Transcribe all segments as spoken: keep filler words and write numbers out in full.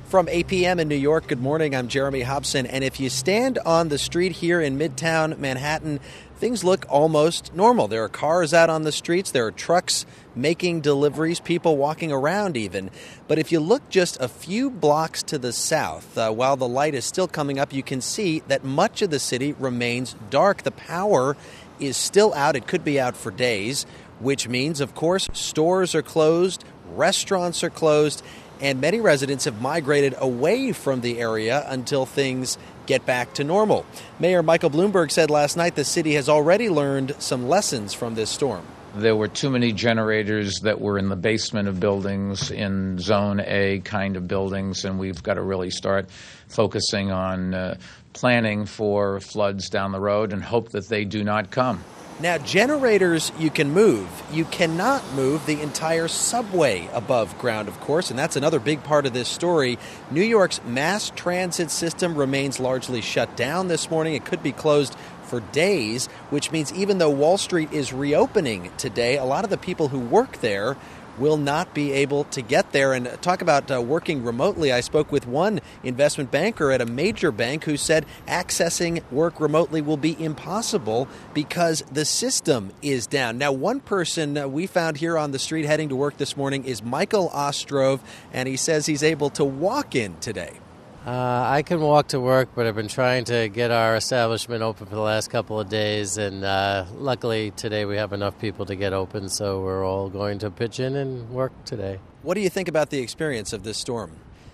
From eight p.m. in New York, good morning. I'm Jeremy Hobson. And if you stand on the street here in Midtown Manhattan, things look almost normal. There are cars out on the streets. There are trucks making deliveries, people walking around even. But if you look just a few blocks to the south, uh, while the light is still coming up, you can see that much of the city remains dark. The power is still out. It could be out for days, which means, of course, stores are closed, restaurants are closed, and many residents have migrated away from the area until things get back to normal. Mayor Michael Bloomberg said last night the city has already learned some lessons from this storm. There were too many generators that were in the basement of buildings, in Zone A kind of buildings, and we've got to really start focusing on uh, planning for floods down the road and hope that they do not come. Now, generators you can move. You cannot move the entire subway above ground, of course, and that's another big part of this story. New York's mass transit system remains largely shut down this morning. It could be closed for days, which means even though Wall Street is reopening today, a lot of the people who work there will not be able to get there. And talk about uh, working remotely. I spoke with one investment banker at a major bank who said accessing work remotely will be impossible because the system is down. Now, one person uh, we found here on the street heading to work this morning is Michael Ostrov, and he says he's able to walk in today. Uh, I can walk to work, but I've been trying to get our establishment open for the last couple of days, and uh, luckily today we have enough people to get open, so we're all going to pitch in and work today. What do you think about the experience of this storm?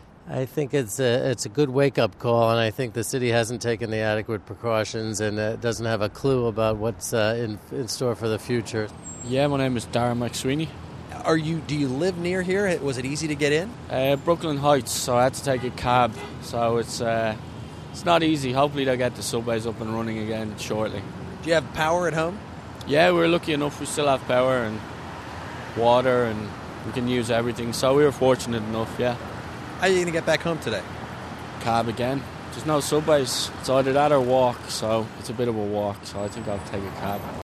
I think it's a, it's a good wake-up call, and I think the city hasn't taken the adequate precautions and uh, doesn't have a clue about what's uh, in, in store for the future. Yeah, my name is Darren McSweeney. Are you? Do you live near here? Was it easy to get in? Uh, Brooklyn Heights, so I had to take a cab. So it's uh, it's not easy. Hopefully they'll get the subways up and running again shortly. Do you have power at home? Yeah, we're lucky enough. We still have power and water, and we can use everything. So we were fortunate enough, yeah. How are you going to get back home today? Cab again. There's no subways. It's either that or walk, so it's a bit of a walk. So I think I'll take a cab.